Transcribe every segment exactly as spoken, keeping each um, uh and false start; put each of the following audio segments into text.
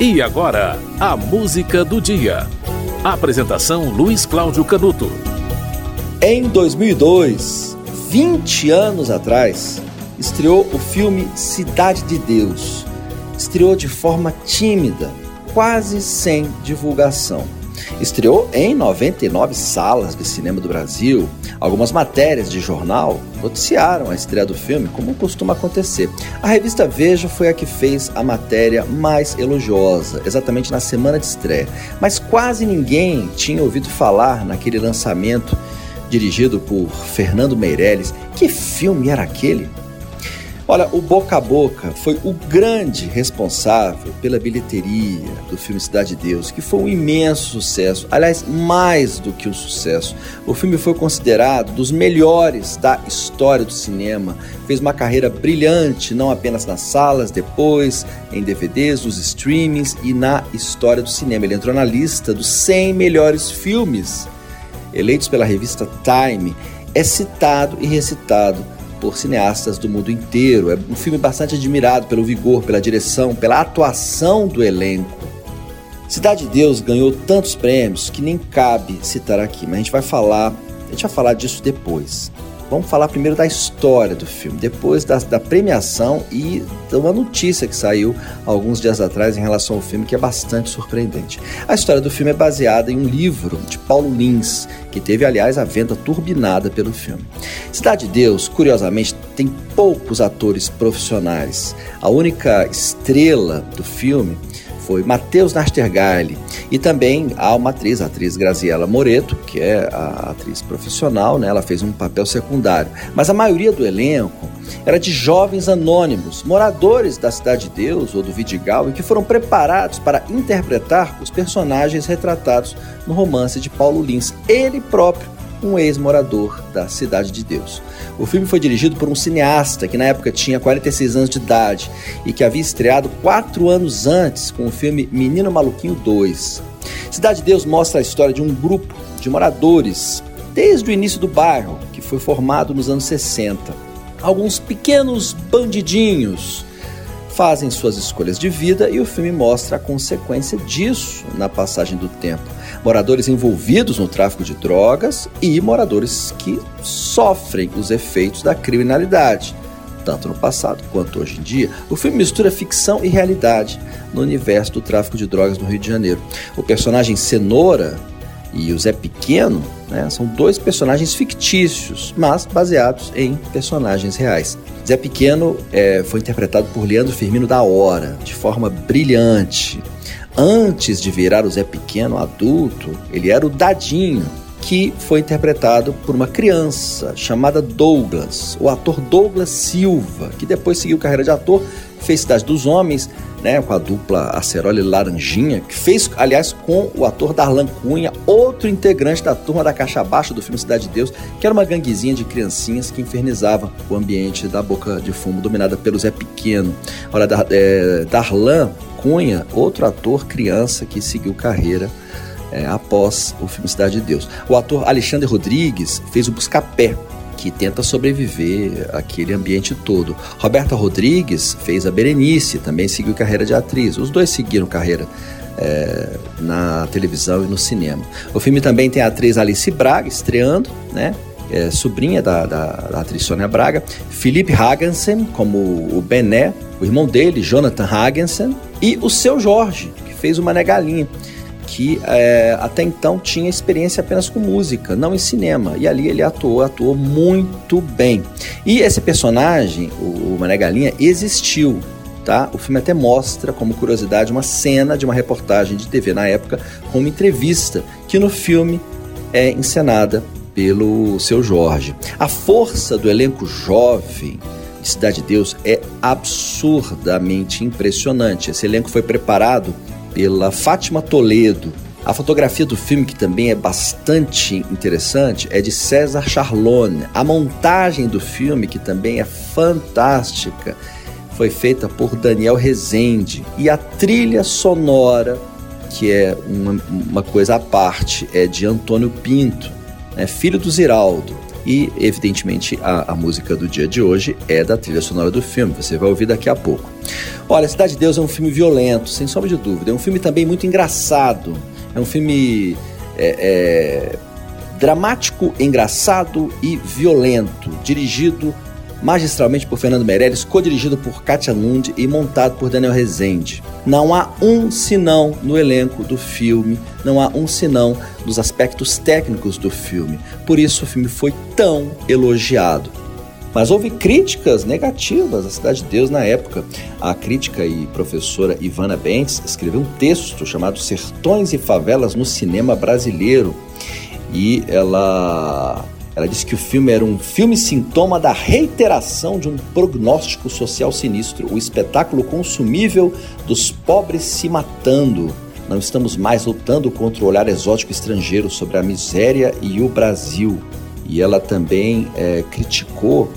E agora, a música do dia. Apresentação Luiz Cláudio Canuto. Em dois mil e dois, vinte anos atrás, estreou o filme Cidade de Deus. Estreou de forma tímida, quase sem divulgação. Estreou em noventa e nove salas de cinema do Brasil. Algumas matérias de jornal noticiaram a estreia do filme, como costuma acontecer. A revista Veja foi a que fez a matéria mais elogiosa, exatamente na semana de estreia. Mas quase ninguém tinha ouvido falar naquele lançamento dirigido por Fernando Meirelles. Que filme era aquele? Olha, o boca a boca foi o grande responsável pela bilheteria do filme Cidade de Deus, que foi um imenso sucesso, aliás, mais do que um sucesso. O filme foi considerado dos melhores da história do cinema, fez uma carreira brilhante, não apenas nas salas, depois em D V Ds, nos streamings e na história do cinema. Ele entrou na lista dos cem melhores filmes, eleitos pela revista Time, é citado e recitado por cineastas do mundo inteiro. É um filme bastante admirado pelo vigor, pela direção, pela atuação do elenco. Cidade de Deus ganhou tantos prêmios que nem cabe citar aqui, mas a gente vai falar, a gente vai falar disso depois. Vamos falar primeiro da história do filme, depois da, da premiação e de uma notícia que saiu alguns dias atrás em relação ao filme, que é bastante surpreendente. A história do filme é baseada em um livro de Paulo Lins, que teve, aliás, a venda turbinada pelo filme. Cidade de Deus, curiosamente, tem poucos atores profissionais. A única estrela do filme foi Matheus Nastergaile, e também há uma atriz, a atriz Graziella Moretto, que é a atriz profissional, né? Ela fez um papel secundário, mas a maioria do elenco era de jovens anônimos, moradores da Cidade de Deus ou do Vidigal, e que foram preparados para interpretar os personagens retratados no romance de Paulo Lins, ele próprio um ex-morador da Cidade de Deus. O filme foi dirigido por um cineasta que na época tinha quarenta e seis anos de idade e que havia estreado quatro anos antes com o filme Menino Maluquinho dois. Cidade de Deus mostra a história de um grupo de moradores desde o início do bairro, que foi formado nos anos sessenta. Alguns pequenos bandidinhos fazem suas escolhas de vida e o filme mostra a consequência disso na passagem do tempo. Moradores envolvidos no tráfico de drogas e moradores que sofrem os efeitos da criminalidade, tanto no passado quanto hoje em dia. O filme mistura ficção e realidade no universo do tráfico de drogas no Rio de Janeiro. O personagem Cenoura e o Zé Pequeno, né, são dois personagens fictícios, mas baseados em personagens reais. Zé Pequeno é, foi interpretado por Leandro Firmino da Hora, de forma brilhante. Antes de virar o Zé Pequeno adulto, ele era o Dadinho, que foi interpretado por uma criança chamada Douglas, o ator Douglas Silva, que depois seguiu carreira de ator, fez Cidade dos Homens, né, com a dupla Aceroli e Laranjinha, que fez, aliás, com o ator Darlan Cunha, outro integrante da turma da Caixa Baixa do filme Cidade de Deus, que era uma ganguezinha de criancinhas que infernizava o ambiente da Boca de Fumo, dominada pelo Zé Pequeno. Olha, Dar, é, Darlan Cunha, outro ator criança que seguiu carreira é, após o filme Cidade de Deus. O ator Alexandre Rodrigues fez o Buscapé, que tenta sobreviver àquele ambiente todo. Roberta Rodrigues fez a Berenice, também seguiu carreira de atriz. Os dois seguiram carreira é, na televisão e no cinema. O filme também tem a atriz Alice Braga estreando, né? É, sobrinha da, da, da atriz Sônia Braga. Felipe Hagensen como o Bené, o irmão dele, Jonathan Hagensen, e o Seu Jorge, que fez o Mané Galinha, que é, até então tinha experiência apenas com música, não em cinema, e ali ele atuou, atuou muito bem. E esse personagem, o, o Mané Galinha, existiu, tá? O filme até mostra, como curiosidade, uma cena de uma reportagem de T V na época, com uma entrevista, que no filme é encenada pelo Seu Jorge. A força do elenco jovem de Cidade de Deus é absurdamente impressionante. Esse elenco foi preparado pela Fátima Toledo. A fotografia do filme, que também é bastante interessante, é de César Charlone. A montagem do filme, que também é fantástica, foi feita por Daniel Rezende. E a trilha sonora, que é uma, uma coisa à parte, é de Antônio Pinto, né, filho do Ziraldo. E, evidentemente, a, a música do dia de hoje é da trilha sonora do filme, você vai ouvir daqui a pouco. Olha, Cidade de Deus é um filme violento, sem sombra de dúvida, é um filme também muito engraçado, é um filme é, é, dramático, engraçado e violento, dirigido magistralmente por Fernando Meirelles, co-dirigido por Katia Lund e montado por Daniel Rezende. Não há um senão no elenco do filme, não há um senão nos aspectos técnicos do filme. Por isso o filme foi tão elogiado. Mas houve críticas negativas à Cidade de Deus na época. A crítica e professora Ivana Bentes escreveu um texto chamado Sertões e Favelas no Cinema Brasileiro. E ela... Ela disse que o filme era um filme sintoma da reiteração de um prognóstico social sinistro, o espetáculo consumível dos pobres se matando. Não estamos mais lutando contra o olhar exótico estrangeiro sobre a miséria e o Brasil. E ela também é, criticou,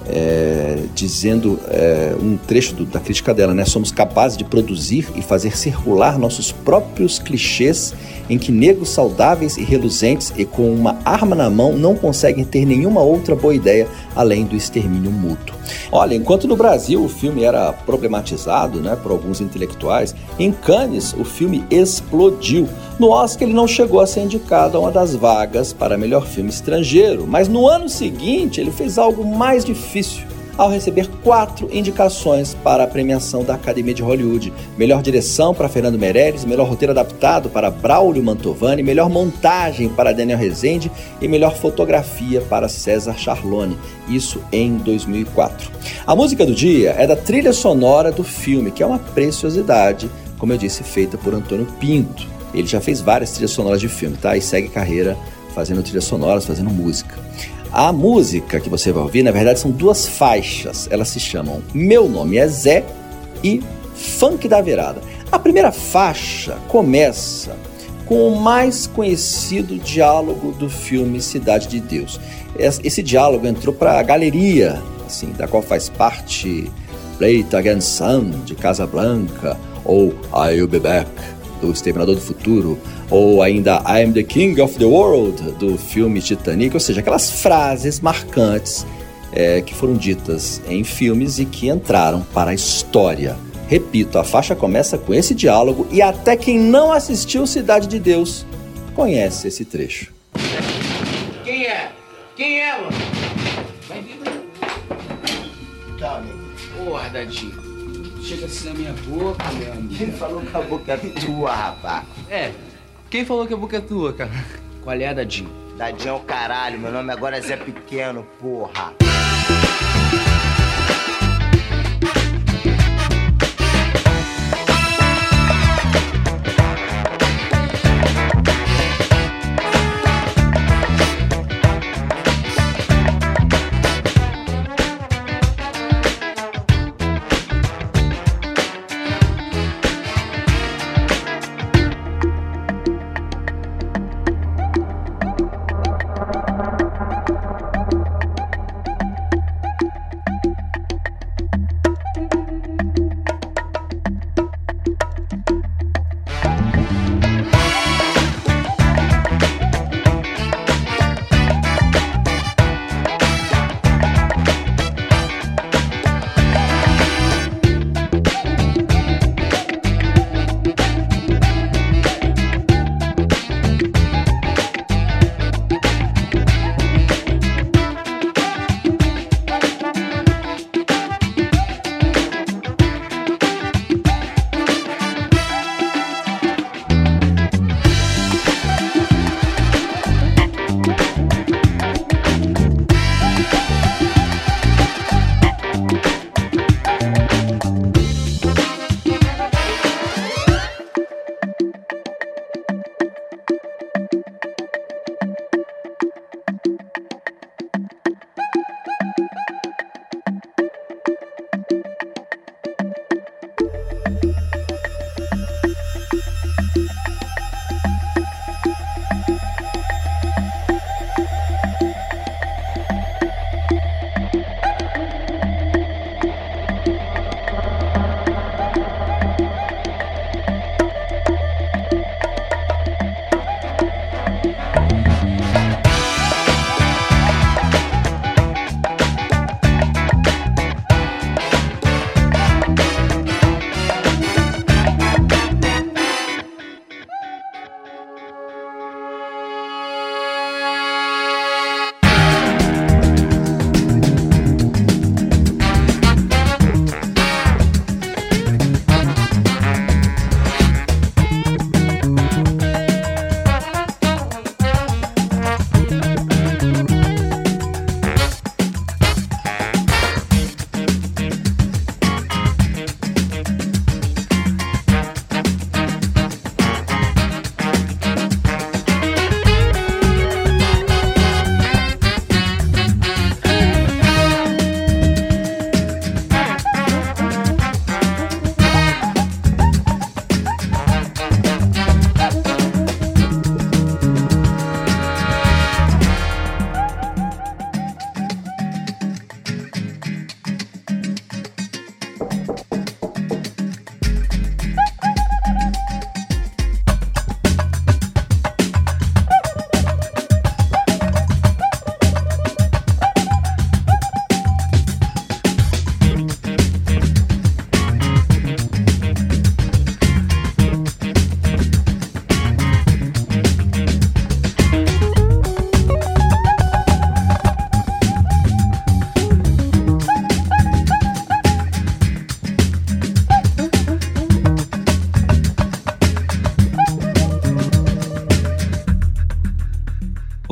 é, dizendo é, um trecho do, da crítica dela, né? Somos capazes de produzir e fazer circular nossos próprios clichês em que negros saudáveis e reluzentes e com uma arma na mão não conseguem ter nenhuma outra boa ideia além do extermínio mútuo. Olha, enquanto no Brasil o filme era problematizado, né, por alguns intelectuais, em Cannes o filme explodiu. No Oscar ele não chegou a ser indicado a uma das vagas para melhor filme estrangeiro, mas no ano seguinte ele fez algo mais difícil, ao receber quatro indicações para a premiação da Academia de Hollywood. Melhor direção para Fernando Meirelles, melhor roteiro adaptado para Braulio Mantovani, melhor montagem para Daniel Rezende e melhor fotografia para César Charlone. Isso em dois mil e quatro. A música do dia é da trilha sonora do filme, que é uma preciosidade, como eu disse, feita por Antônio Pinto. Ele já fez várias trilhas sonoras de filme, tá? E segue carreira fazendo trilhas sonoras, fazendo música. A música que você vai ouvir, na verdade, são duas faixas. Elas se chamam Meu Nome é Zé e Funk da Virada. A primeira faixa começa com o mais conhecido diálogo do filme Cidade de Deus. Esse diálogo entrou para a galeria, assim, da qual faz parte Play It Again Son, de Casablanca, ou I'll Be Back, do Exterminador do Futuro, ou ainda I'm the King of the World, do filme Titanic, ou seja, aquelas frases marcantes é, que foram ditas em filmes e que entraram para a história. Repito, a faixa começa com esse diálogo e até quem não assistiu Cidade de Deus conhece esse trecho. Quem é? Quem é, mano? Vai vir, vai vir. Tá, amigo. Porra, Dadinho. Chega assim na minha boca, meu amigo. Quem falou que a boca é tua, rapaz? É, quem falou que a boca é tua, cara? Qual é, Dadinho? Dadinho é o caralho, meu nome agora é Zé Pequeno, porra.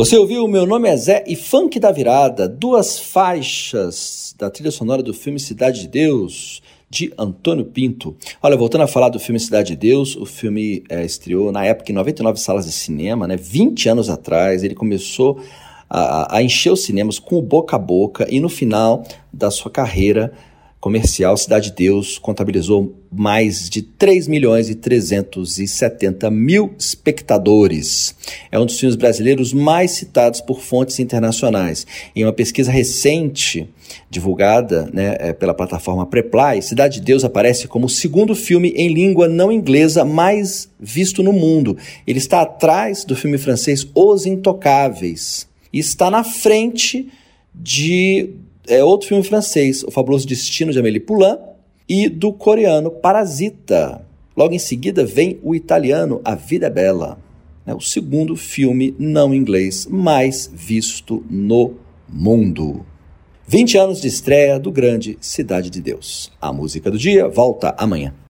Você ouviu Meu Nome é Zé e Funk da Virada, duas faixas da trilha sonora do filme Cidade de Deus, de Antônio Pinto. Olha, voltando a falar do filme Cidade de Deus, o filme é, estreou na época em noventa e nove salas de cinema, né? vinte anos atrás. Ele começou a, a encher os cinemas com o boca a boca e no final da sua carreira comercial, Cidade de Deus contabilizou mais de três milhões e trezentos e setenta mil espectadores. É um dos filmes brasileiros mais citados por fontes internacionais. Em uma pesquisa recente, divulgada, né, pela plataforma Preply, Cidade de Deus aparece como o segundo filme em língua não inglesa mais visto no mundo. Ele está atrás do filme francês Os Intocáveis e está na frente de É outro filme francês, O Fabuloso Destino de Amélie Poulain, e do coreano Parasita. Logo em seguida vem o italiano A Vida é Bela, né, o segundo filme não inglês mais visto no mundo. vinte anos de estreia do grande Cidade de Deus. A música do dia volta amanhã.